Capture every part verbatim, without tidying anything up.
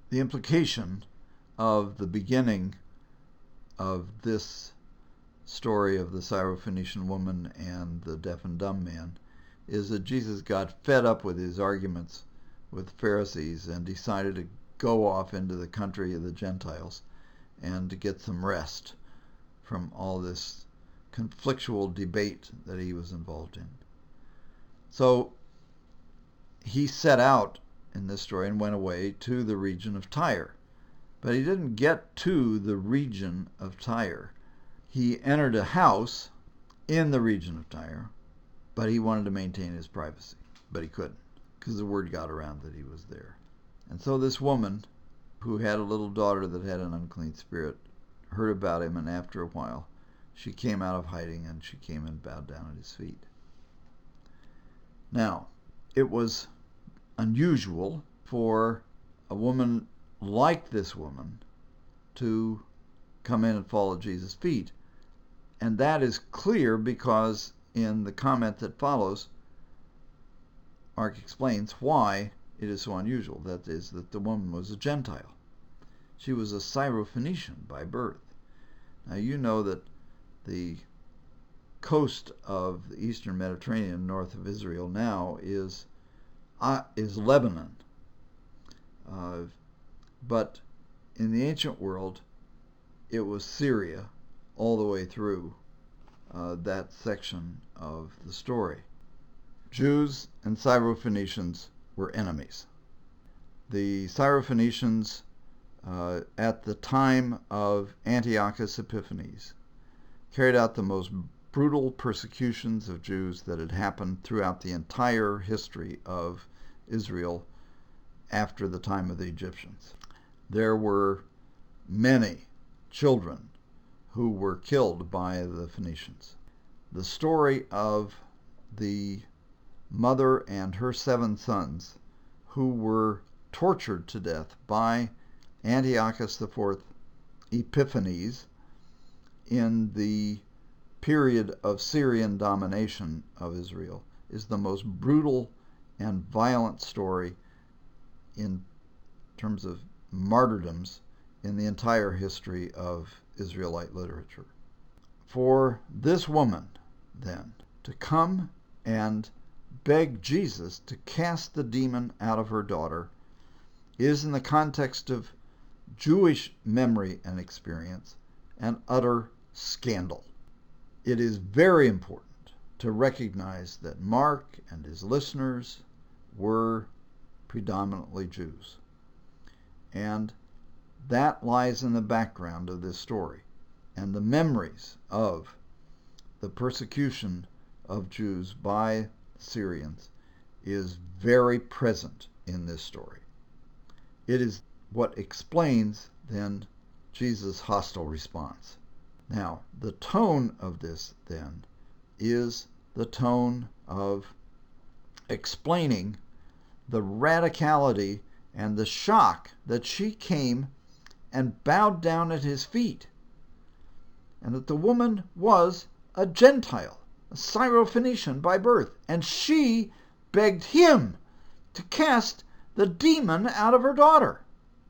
The implication of the beginning of this story of the Syrophoenician woman and the deaf and dumb man is that Jesus got fed up with his arguments with the Pharisees and decided to go off into the country of the Gentiles and to get some rest from all this conflictual debate that he was involved in. So he set out in this story and went away to the region of Tyre. But he didn't get to the region of Tyre. He entered a house in the region of Tyre, but he wanted to maintain his privacy. But he couldn't, because the word got around that he was there. And so this woman, who had a little daughter that had an unclean spirit, heard about him, and after a while, she came out of hiding, and she came and bowed down at his feet. Now, it was unusual for a woman like this woman to come in and fall at Jesus' feet. And that is clear because in the comment that follows, Mark explains why it is so unusual. That is, that the woman was a Gentile. She was a Syrophoenician by birth. Now, you know that the coast of the eastern Mediterranean, north of Israel now, is uh, is Lebanon. Uh, but in the ancient world, it was Syria all the way through uh, that section of the story. Jews and Syrophoenicians were enemies. The Syrophoenicians, uh, at the time of Antiochus Epiphanes, carried out the most brutal persecutions of Jews that had happened throughout the entire history of Israel after the time of the Egyptians. There were many children who were killed by the Phoenicians. The story of the mother and her seven sons who were tortured to death by Antiochus the Fourth Epiphanes in the period of Syrian domination of Israel is the most brutal and violent story in terms of martyrdoms in the entire history of Israelite literature. For this woman, then, to come and beg Jesus to cast the demon out of her daughter is, in the context of Jewish memory and experience, an utter scandal. It is very important to recognize that Mark and his listeners were predominantly Jews. And that lies in the background of this story. And the memories of the persecution of Jews by Syrians is very present in this story. It is what explains, then, Jesus' hostile response. Now, the tone of this, then, is the tone of explaining the radicality and the shock that she came and bowed down at his feet, and that the woman was a Gentile, a Syrophoenician by birth, and she begged him to cast the demon out of her daughter.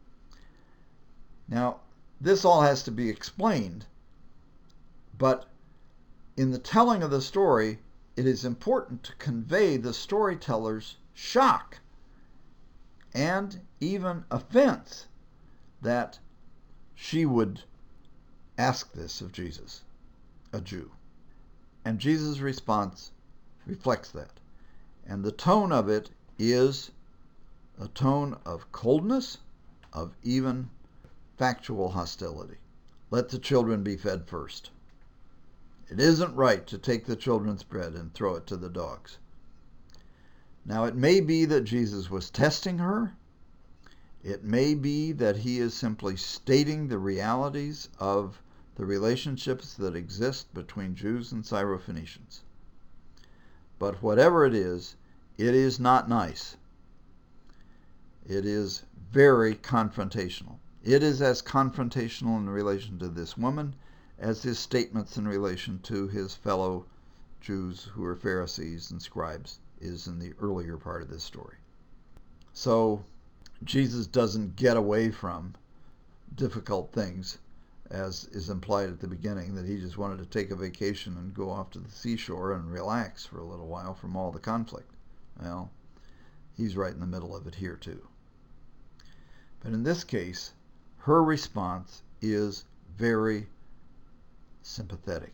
Now, this all has to be explained, but in the telling of the story, it is important to convey the storyteller's shock and even offense that she would ask this of Jesus, a Jew. And Jesus' response reflects that. And the tone of it is a tone of coldness, of even factual hostility. Let the children be fed first. It isn't right to take the children's bread and throw it to the dogs. Now, it may be that Jesus was testing her. It may be that he is simply stating the realities of the relationships that exist between Jews and Syrophoenicians. But whatever it is, it is not nice. It is very confrontational. It is as confrontational in relation to this woman as his statements in relation to his fellow Jews who are Pharisees and scribes is in the earlier part of this story. So Jesus doesn't get away from difficult things, as is implied at the beginning, that he just wanted to take a vacation and go off to the seashore and relax for a little while from all the conflict. Well, he's right in the middle of it here too. But in this case, her response is very sympathetic.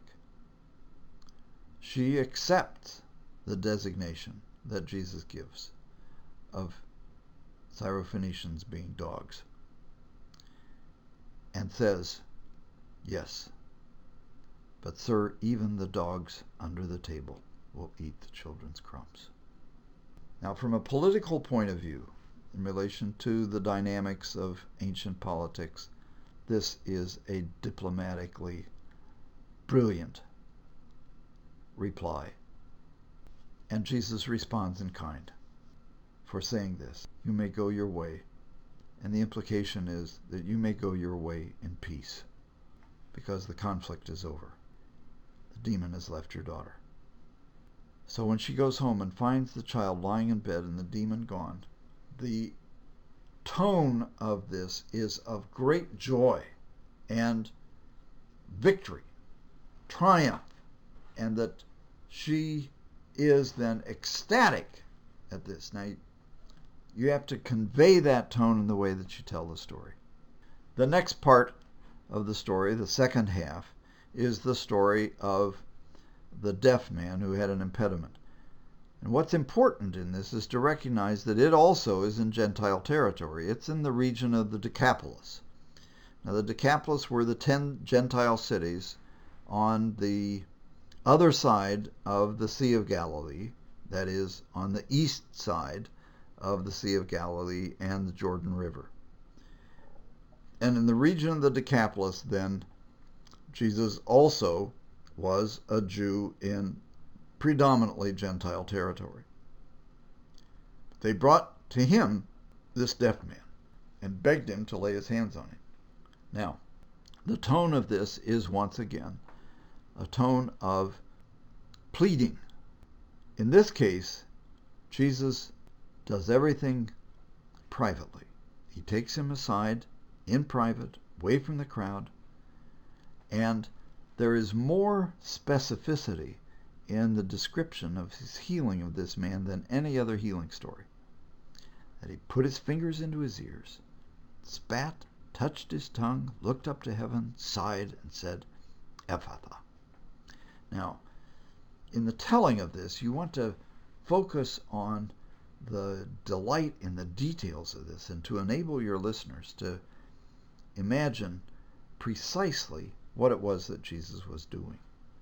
She accepts the designation that Jesus gives of Syrophoenicians being dogs, and says, "Yes, but sir, even the dogs under the table will eat the children's crumbs." Now, from a political point of view, in relation to the dynamics of ancient politics, this is a diplomatically brilliant reply. And Jesus responds in kind for saying this. You may go your way. And the implication is that you may go your way in peace, because the conflict is over. The demon has left your daughter. So when she goes home and finds the child lying in bed and the demon gone, the tone of this is of great joy and victory, triumph, and that she is then ecstatic at this. Now, you have to convey that tone in the way that you tell the story. The next part of the story, the second half, is the story of the deaf man who had an impediment. And what's important in this is to recognize that it also is in Gentile territory. It's in the region of the Decapolis. Now, the Decapolis were the ten Gentile cities on the other side of the Sea of Galilee, that is, on the east side of the Sea of Galilee and the Jordan River. And in the region of the Decapolis, then, Jesus also was a Jew in predominantly Gentile territory. They brought to him this deaf man and begged him to lay his hands on him. Now, the tone of this is once again a tone of pleading. In this case, Jesus does everything privately. He takes him aside in private, away from the crowd, and there is more specificity in the description of his healing of this man than any other healing story. That he put his fingers into his ears, spat, touched his tongue, looked up to heaven, sighed, and said, Ephphatha. Now, in the telling of this, you want to focus on the delight in the details of this and to enable your listeners to imagine precisely what it was that Jesus was doing.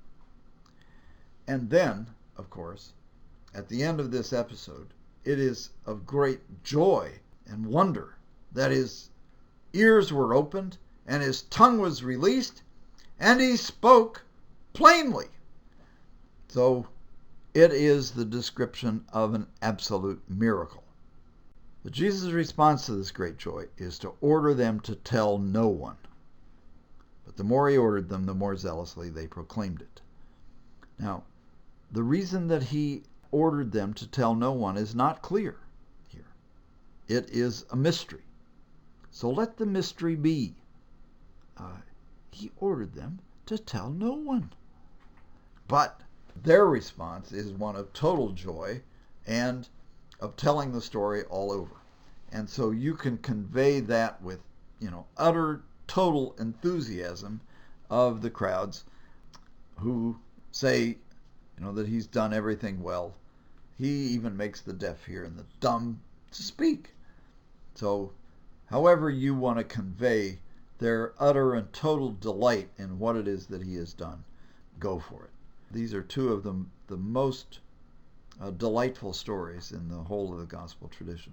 And then, of course, at the end of this episode, it is of great joy and wonder that his ears were opened and his tongue was released and he spoke plainly. So it is the description of an absolute miracle. But Jesus' response to this great joy is to order them to tell no one. But the more he ordered them, the more zealously they proclaimed it. Now, the reason that he ordered them to tell no one is not clear here. It is a mystery. So let the mystery be. Uh, he ordered them to tell no one. But their response is one of total joy and of telling the story all over. And so you can convey that with, you know, utter, total enthusiasm of the crowds who say, you know, that he's done everything well. He even makes the deaf hear and the dumb to speak. So however you want to convey their utter and total delight in what it is that he has done, go for it. These are two of the, the most uh, delightful stories in the whole of the gospel tradition.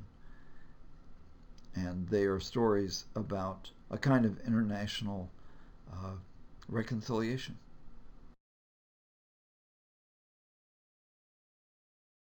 And they are stories about a kind of international uh, reconciliation.